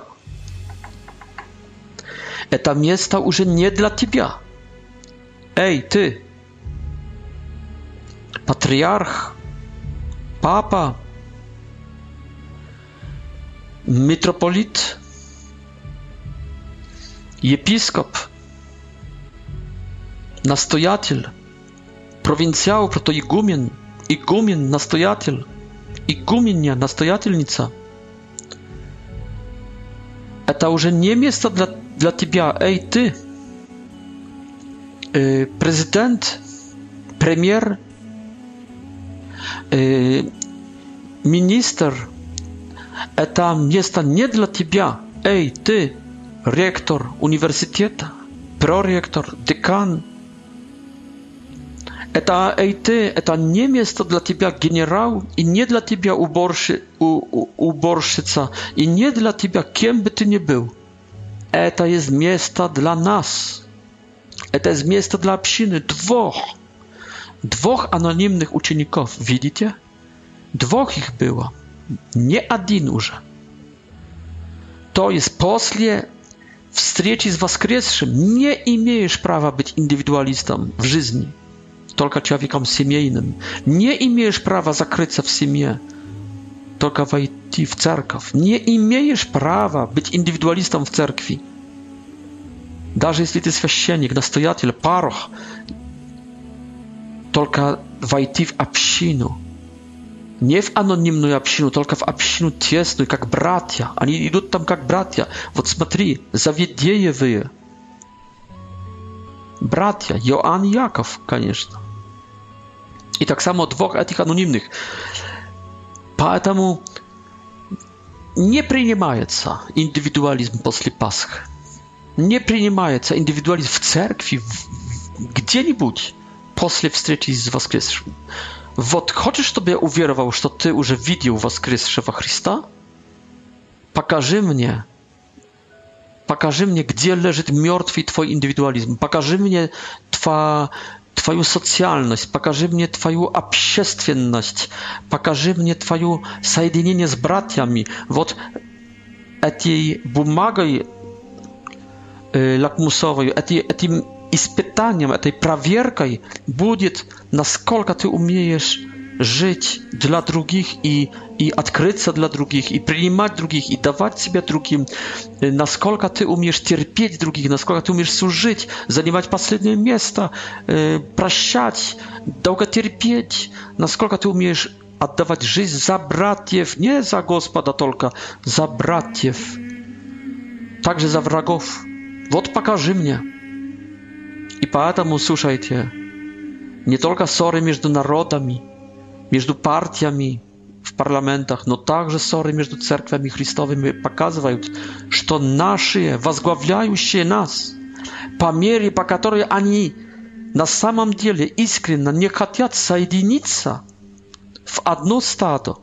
Это место уже не для тебя. Эй, ты, патриарх, папа, митрополит, епископ, настоятель, провинциал, протоигумен, игумен, настоятель, игуменья, настоятельница. Это уже не место для, для тебя. Эй, ты, э, президент, премьер, э, министр. Это место не для тебя. Эй, ты, ректор университета, проректор, декан. Это, эй, ты, это не место для тебя, генерал, и не для тебя уборщи, у, у, уборщица, и не для тебя, кем бы ты ни был. Это есть место для нас. Это есть место для общины. Двух. Двух анонимных учеников. Видите? Двух их было. Не один уже. То есть после встречи с воскресшим не имеешь права быть индивидуалистом в жизни. Только человеком семейным. Не имеешь права закрыться в семье, только войти в церковь. Не имеешь права быть индивидуалистом в церкви. Даже если ты священник, настоятель, парох, только войти в общину. Не в анонимную общину, только в общину тесную, как братья. Они идут там как братья. Вот смотри, Завидеевые. Братья, Иоанн и Яков, конечно. И так само двух этих анонимных. Поэтому не принимается индивидуализм после Пасхи. Не принимается индивидуализм в церкви, где-нибудь после встречи с воскресшим. Вот хочешь, чтобы я уверовал, что ты уже видел воскресшего Христа? Покажи мне. Покажи мне, где лежит мертвый твой индивидуализм. Покажи мне тва, твою социальность. Покажи мне твою общественность. Покажи мне твое соединение с братьями. Вот этой бумагой э, лакмусовой, эти, этим испытанием, этой проверкой будет, насколько ты умеешь жить для других и, и открыться для других, и принимать других, и давать себя другим, насколько ты умеешь терпеть других, насколько ты умеешь служить, занимать последнее место, э, прощать, долготерпеть, насколько ты умеешь отдавать жизнь за братьев, не за Господа только, за братьев, также за врагов. Вот покажи мне. И поэтому, слушайте, не только ссоры между народами, между партиями в парламентах, но также ссоры между церквями Христовыми показывают, что наши, возглавляющие нас, по мере, по которой они на самом деле искренне не хотят соединиться в одно стадо,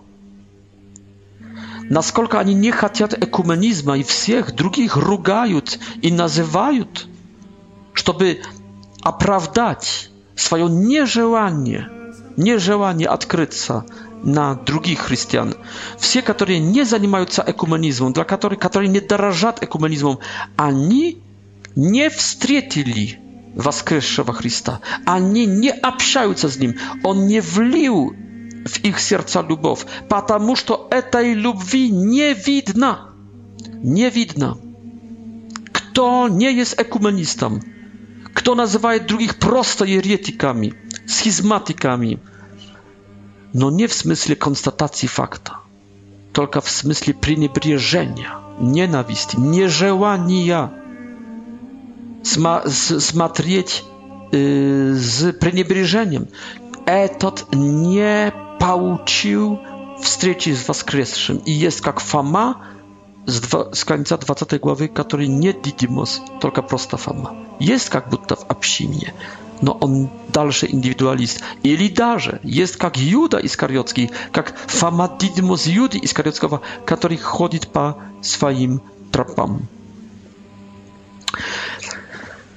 насколько они не хотят экуменизма и всех других ругают и называют, чтобы оправдать свое нежелание, нежелание открыться на других христиан. Все, которые не занимаются экуменизмом, для которых, которые не дорожат экуменизмом, они не встретили воскресшего Христа. Они не общаются с Ним. Он не влил в их сердца любовь, потому что этой любви не видно. Не видно. Кто не есть экуменистом, кто называет других просто еретиками, схизматиками, но не в смысле констатации факта, только в смысле пренебрежения, ненависти, нежелания сма- смотреть э, с пренебрежением. Этот не получил встречи с воскресшим и есть как Фома с, два, с конца двадцатой главы, который не Дидимос, только просто Фома. Есть как будто в общине, но он дальше индивидуалист. Или даже есть как Иуда Искариотский, как Фома Дидимос Иуды Искариотского, который ходит по своим тропам.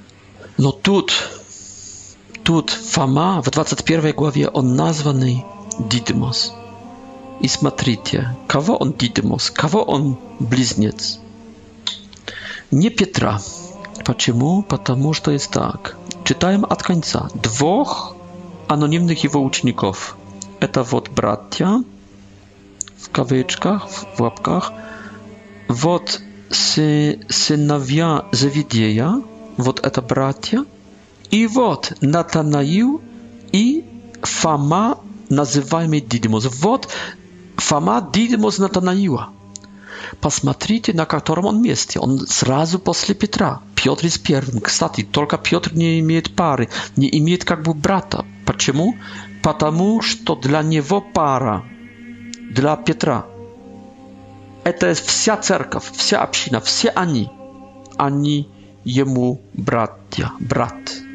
Но тут, тут Фома в двадцать первой главе, он названный Дидимос. И смотрите, кого он Дидимос, кого он близнец. Не Петра. Почему? Потому что есть так. Читаем от конца. Двух анонимных его учеников. Это вот братья, в кавычках, в лапках. Вот сы, сыновья Завидея, вот это братья. И вот Натанаил и Фома, называемый Дидимос. Вот Фома Дидимос Натанаила. Посмотрите, на котором он месте. Он сразу после Петра. Петр из первым. Кстати, только Петр не имеет пары, не имеет как бы брата. Почему? Потому что для него пара, для Петра, это вся церковь, вся община, все они, они ему братья, брат.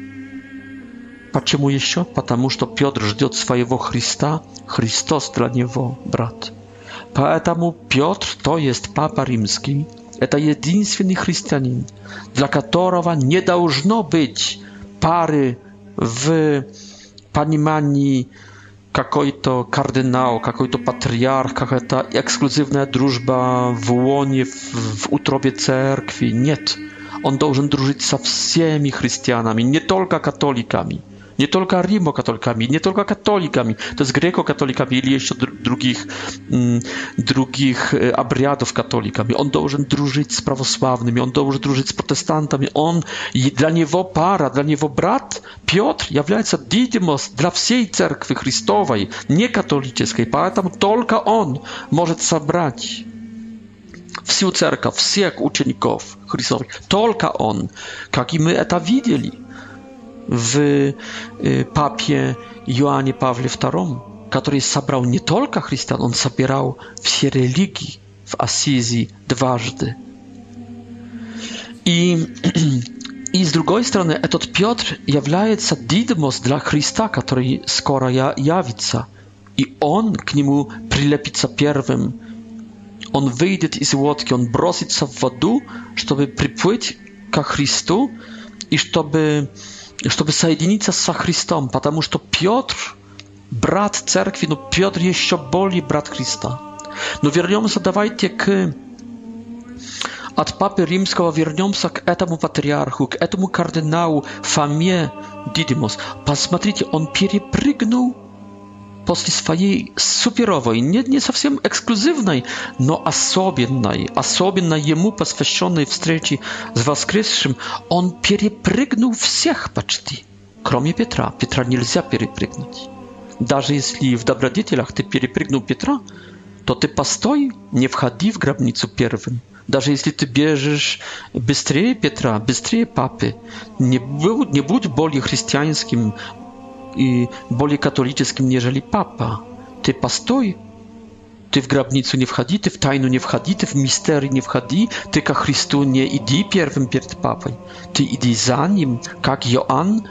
Почему еще? Потому что Петр ждет своего Христа, Христос для него брат. Поэтому Петр, то есть Папа Римский, это единственный христианин, для которого не должно быть пары в понимании какой-то кардинал, какой-то патриарх, какая-то эксклюзивная дружба в лоне, в, в утробе церкви. Нет. Он должен дружить со всеми христианами, не только католиками. Не только римо-католиками, не только католиками, то есть греко-католиками или еще других, других обрядов католиками. Он должен дружить с православными, он должен дружить с протестантами. Он, для него пара, для него брат Петр является Дидимос для всей церкви Христовой, не католической. Поэтому только он может собрать всю церковь, всех учеников Христовых. Только он, как и мы это видели в папе Иоанне Павле втором, который собрал не только христиан, он собирал все религии в Ассизии дважды. И, и с другой стороны, этот Петр является Дидимос для Христа, который скоро явится. И он к нему прилепится первым. Он выйдет из лодки, он бросится в воду, чтобы приплыть ко Христу и чтобы чтобы соединиться со Христом, потому что Петр брат церкви, но Петр еще более брат Христа. Но вернемся, давайте к от Папы Римского вернемся к этому патриарху, к этому кардиналу Фоме Дидимос. Посмотрите, он перепрыгнул после своей суперовой, не, не совсем эксклюзивной, но особенной, особенно ему посвященной встрече с воскресшим, он перепрыгнул всех почти, кроме Петра. Петра нельзя перепрыгнуть. Даже если в добродетелях ты перепрыгнул Петра, то ты постой, не входи в гробницу первым. Даже если ты бежишь быстрее Петра, быстрее Папы, не будь, не будь более христианским и более католическим, нежели Папа. Ты постой, ты в гробницу не входи, ты в тайну не входи, ты в мистерий не входи, ты ко Христу не иди первым перед Папой, ты иди за ним, как Иоанн.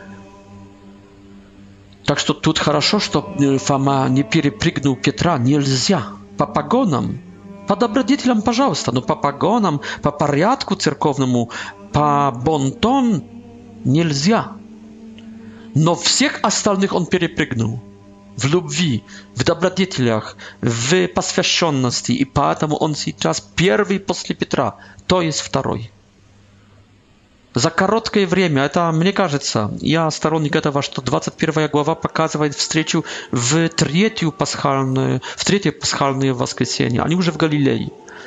Так что тут хорошо, что Фома не перепрыгнул Петра, нельзя. По погонам, по добродетелям, пожалуйста, но по погонам, по порядку церковному, по бонтон нельзя. Но всех остальных он перепрыгнул в любви, в добродетелях, в посвященности, и поэтому он сейчас первый после Петра, то есть второй. За короткое время, это, мне кажется, я сторонник этого, что двадцать первая глава показывает встречу в третью пасхальную, в третье пасхальное воскресенье. Они уже в Галилее.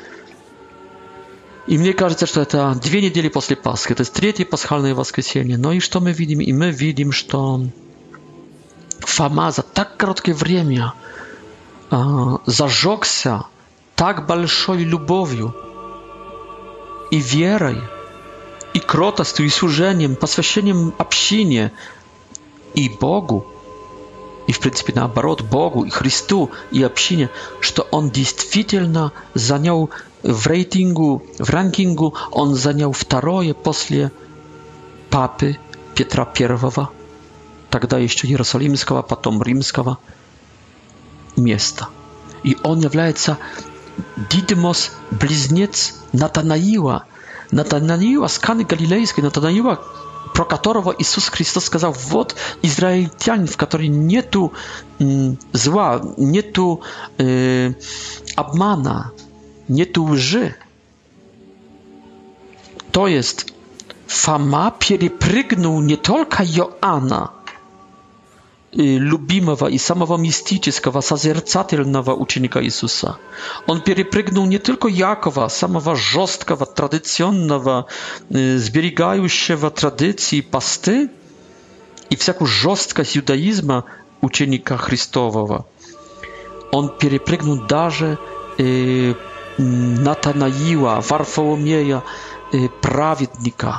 И мне кажется, что это две недели после Пасхи, то есть третье пасхальное воскресенье. Но и что мы видим? И мы видим, что Фома за так короткое время э, зажегся так большой любовью и верой, и кротостью, и служением, посвящением общине и Богу, и в принципе наоборот, Богу и Христу и общине, что он действительно занял в рейтингу, в ранкингу, он занял второе после Папы Петра Первого, тогда еще Иерусалимского, потом Римского места. И он является Дидимос, близнец Натанаила. Натанаила с Каны Галилейской, Натанаила, про которого Иисус Христос сказал: вот израильтянин, в котором нету м, зла, нету э, обмана, нету лжи. То есть Фома перепрыгнул не только Иоанна, любимого и самого мистического, созерцательного ученика Иисуса. Он перепрыгнул не только Якова, самого жесткого, традиционного, сберегающего традиции посты и всякую жесткость иудаизма ученика Христового. Он перепрыгнул даже э, Натанаила, Варфоломея, э, праведника.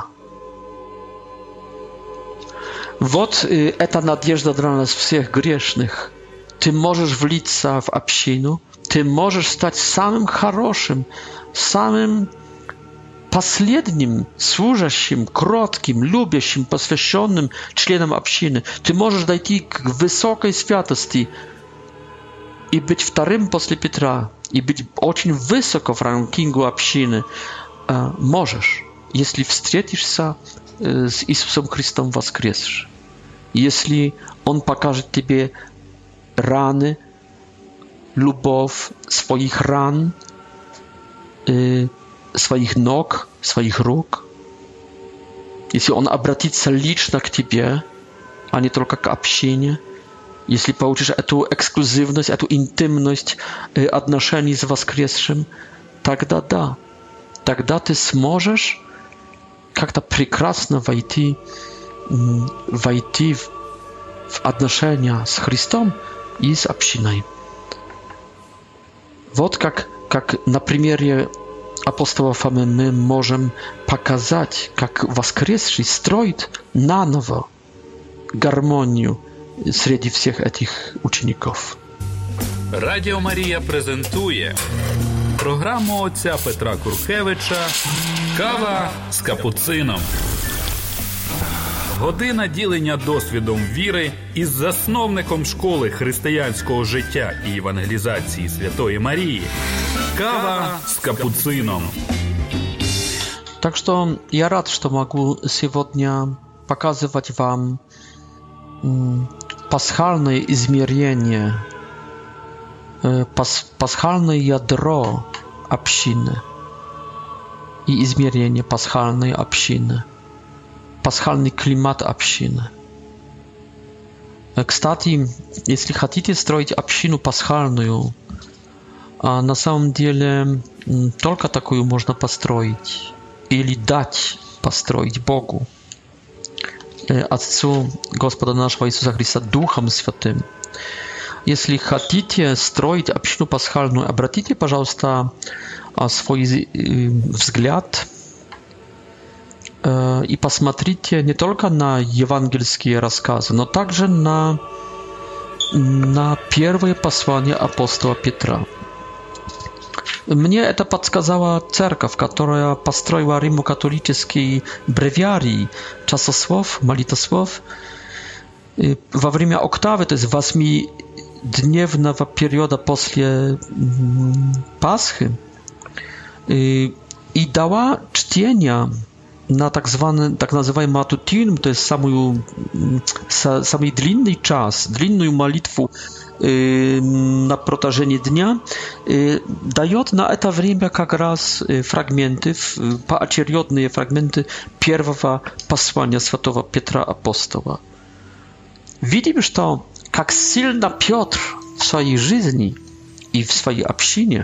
Вот э, эта надежда для нас всех грешных. Ты можешь влиться в общину, ты можешь стать самым хорошим, самым последним, служащим, кротким, любящим, посвященным членом общины. Ты можешь дойти к высокой святости и быть вторым после Петра, и быть очень высоко в ранкингу общины. Э, можешь, если встретишься с Иисусом Христом воскресшим. Если Он покажет тебе раны, любовь своих ран, э, своих ног, своих рук, если Он обратится лично к тебе, а не только к общине, если получишь эту эксклюзивность, эту интимность э, отношений с воскресшим, тогда да, тогда ты сможешь как-то прекрасно войти, войти в, в отношения с Христом и с общиной. Вот как, как на примере апостола Фомы мы можем показать, как воскресший строит наново гармонию среди всех этих учеников. Радіо Марія презентує програму отця Петра Куркевича «Кава з капуцином». Година ділення досвідом віри із засновником школи християнського життя і евангелізації Святої Марії. «Кава с капуцином». Так что я рад, что могу сегодня показывать вам пасхальное измерение, пас, пасхальное ядро общины и измерение пасхальной общины, пасхальный климат общины. Кстати, если хотите строить общину пасхальную, на самом деле только такую можно построить или дать построить Богу, Отцу Господа нашего Иисуса Христа, Духом Святым. Если хотите строить общину пасхальную, обратите, пожалуйста, свой взгляд и посмотрите не только на евангельские рассказы, но также на, на первое послание апостола Петра. Мне это подсказала церковь, которая построила римокатолический бревиарий часослов, молитослов во время октавы, то есть восьмидневного периода после Пасхи, и дала чтение на так званый, так называемый матутин, то есть самую, самый длинный час, длинную молитву на протяжении дня, дает на это время как раз фрагменты, поочередные фрагменты первого послания святого Петра Апостола. Видим, что как сильно Петр в своей жизни и в своей общине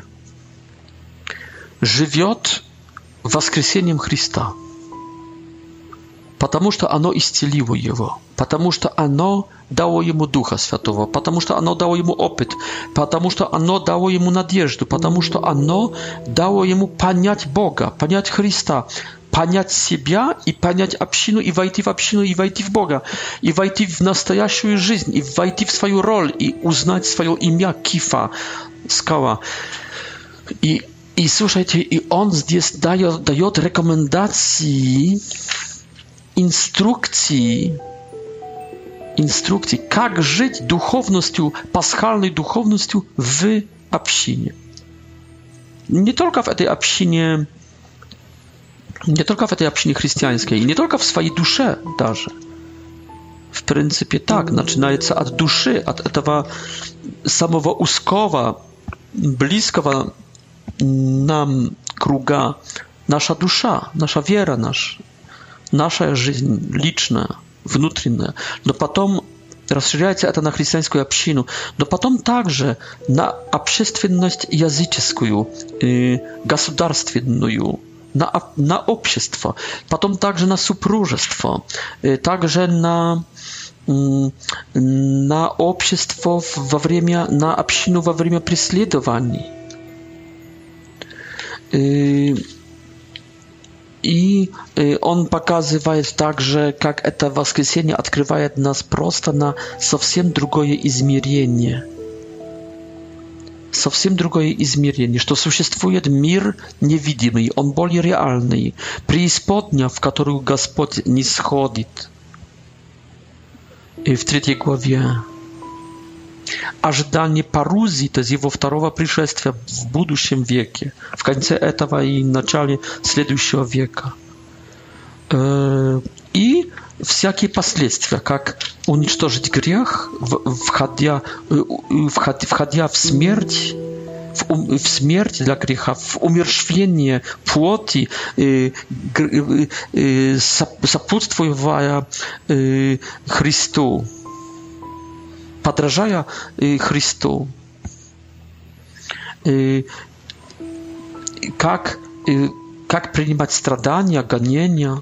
живет воскресением Христа, потому что оно исцелило его, потому что оно дало ему Духа Святого, потому что оно дало ему опыт, потому что оно дало ему надежду, потому что оно дало ему понять Бога, понять Христа, понять себя и понять общину, и войти в общину, и войти в Бога, и войти в настоящую жизнь, и войти в свою роль, и узнать свое имя Кифа, скала. И, и слушайте, и он здесь дает, дает рекомендации, инструкции, инструкции, как жить духовностью, пасхальной духовностью в общине. Не только в этой общине Не только в этой общине христианской, и не только в своей душе даже. В принципе, так, начинается от души, от этого самого узкого, близкого нам круга. Наша душа, наша вера, наш, наша жизнь личная, внутренняя. Но потом расширяется это на христианскую общину, но потом также на общественность языческую, государственную, на, на общество, потом также на супружество, также на, на общество во время, на общину во время преследований. И он показывает также, как это воскресение открывает нас просто на совсем другое измерение. Совсем другое измерение, что существует мир невидимый, он более реальный, преисподня, в которую Господь не сходит. И в третьей главе ожидание парузии, то есть его второго пришествия в будущем веке, в конце этого и начале следующего века. И всякие последствия, как уничтожить грех, входя, входя в смерть, в, в смерть для греха, в умерщвление плоти, сопутствуя Христу, подражая Христу, как, как принимать страдания, гонения.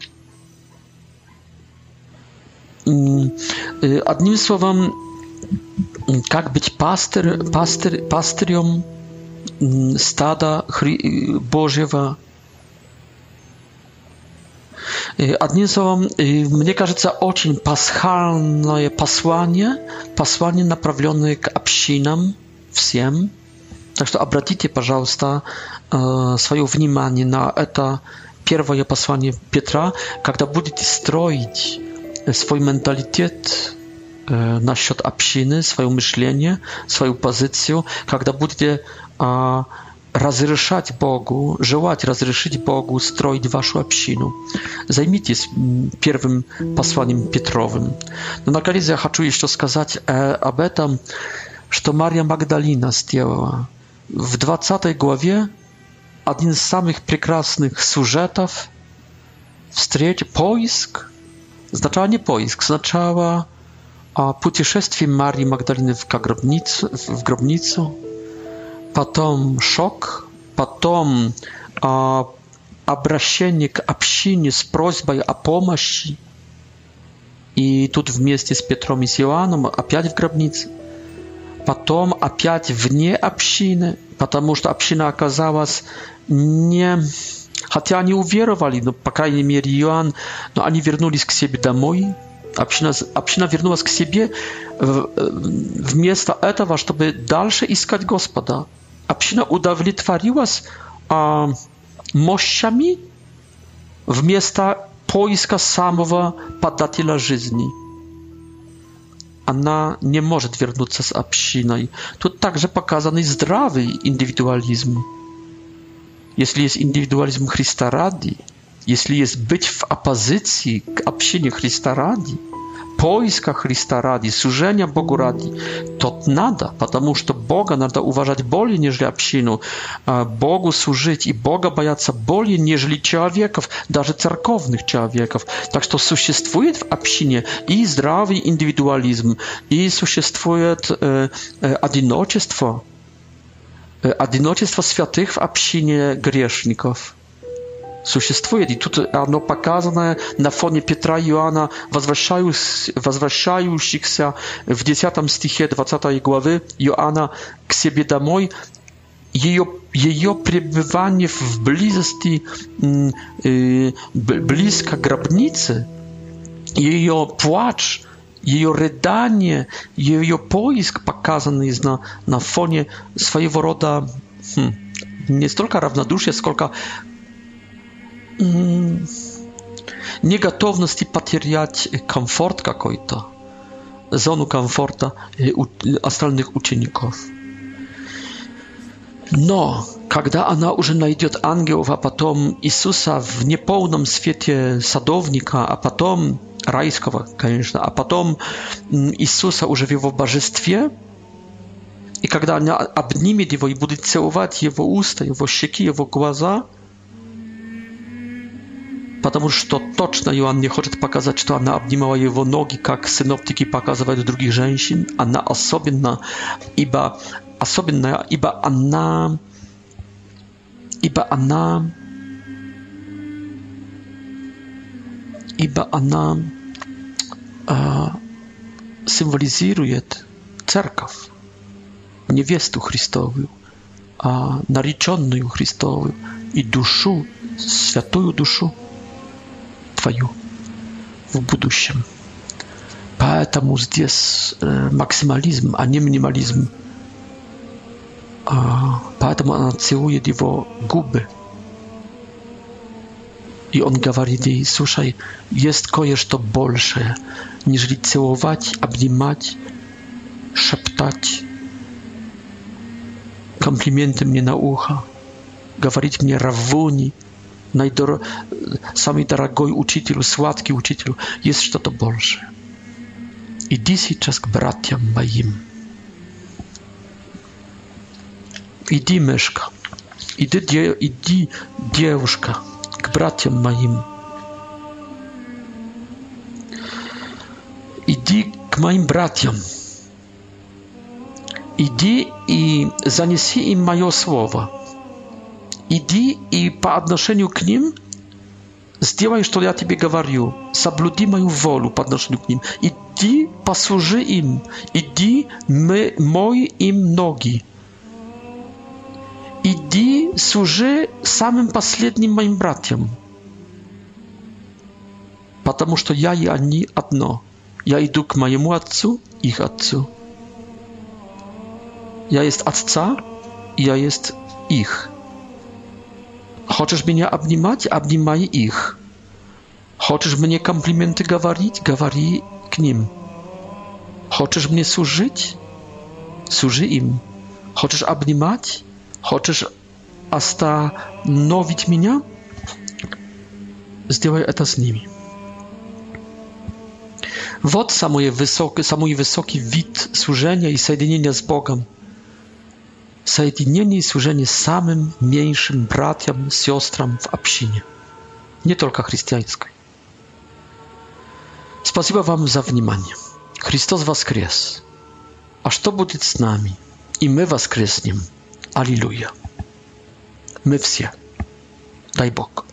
Одним словом, как быть пастырь, пастырь, пастырем стада Божьего. Одним словом, мне кажется, очень пасхальное послание, послание, направленное к общинам всем. Так что обратите, пожалуйста, свое внимание на это первое послание Петра, когда будете строить свой менталитет насчет общины, свое мышление, свою позицию, когда будете разрешать Богу, желать разрешить Богу строить вашу общину. Займитесь первым посланием Петровым. Но наконец я хочу еще сказать э, об этом, что Мария Магдалина сделала. В двадцатой главе один из самых прекрасных сюжетов встреч, поиск, сначала не поиск, сначала а, путешествие Марии Магдалины в гробницу, в гробницу, потом шок, потом а, обращение к общине с просьбой о помощи. И тут вместе с Петром и с Иоанном опять в гробнице. Потом опять вне общины, потому что община оказалась не... Хотя они уверовали, но, по крайней мере, Иоанн, но они вернулись к себе домой. Община, община вернулась к себе вместо этого, чтобы дальше искать Господа. Община удовлетворилась а, мощами вместо поиска самого подателя жизни. Она не может вернуться с общиной. Тут также показан здравый индивидуализм. Если есть индивидуализм Христа ради, если есть быть в оппозиции к общине Христа ради, поиска Христа ради, служения Богу ради, то надо, потому что Бога надо уважать более, нежели общину, Богу служить и Бога бояться более, нежели человеков, даже церковных человеков. Так что существует в общине и здравый индивидуализм, и существует э, э, одиночество, э, одиночество святых в общине грешников. Существует, и тут оно показано на фоне Петра и Иоанна, возвращающихся в десятом стихе двадцатой главы Иоанна к себе домой. Ее, ее пребывание в близости, э, близко к гробнице, ее плач, ее рыдание, ее поиск показаны на, на фоне своего рода хм, не столько равнодушия, сколько неготовности потерять комфорт какой-то, зону комфорта остальных учеников. Но когда она уже найдет ангелов, а потом Иисуса в неполном свете садовника, а потом райского, конечно, а потом Иисуса уже в его божестве, и когда она обнимет его и будет целовать его уста, его щеки, его глаза, потому что точно Иоанн не хочет показать, что она обнимала его ноги, как синоптики показывают других женщин, она особенно, ибо особенная, ибо она ибо она ибо она э, символизирует церковь, невесту Христовую, э, нареченную Христовую и душу, святую душу твою в будущем. Поэтому здесь э, максимализм, а не минимализм. Поэтому она целует его губы. И он говорит ей: слушай, есть кое-что большее, нежели целовать, обнимать, шептать комплименты мне на ухо, говорить мне раввуни, найдор... самый дорогой учителю, сладкий учителю. Есть что-то большее. Иди сейчас к братьям моим. Иди, Мишка, иди, де, иди, девушка, к братьям моим. Иди к моим братьям. Иди и занеси им мое слово. Иди и по отношению к ним сделай, что я тебе говорю. Соблюди мою волю по отношению к ним. Иди, послужи им. Иди, мой им ноги. Иди, служи самым последним моим братьям. Потому что я и они одно. Я иду к моему отцу, их отцу. Я есть отца, я есть их. Хочешь меня обнимать? Обнимай их. Хочешь мне комплименты говорить? Говори к ним. Хочешь мне служить? Служи им. Хочешь обнимать? Хочешь остановить меня? Сделай это с ними. Вот самый высокий, самый высокий вид служения и соединения с Богом. Соединение и служение с самым меньшим братьям, сестрам в общине. Не только христианской. Спасибо вам за внимание. Христос воскрес. А что будет с нами? И мы воскреснем. Аллилуйя. Мы все. Дай Бог.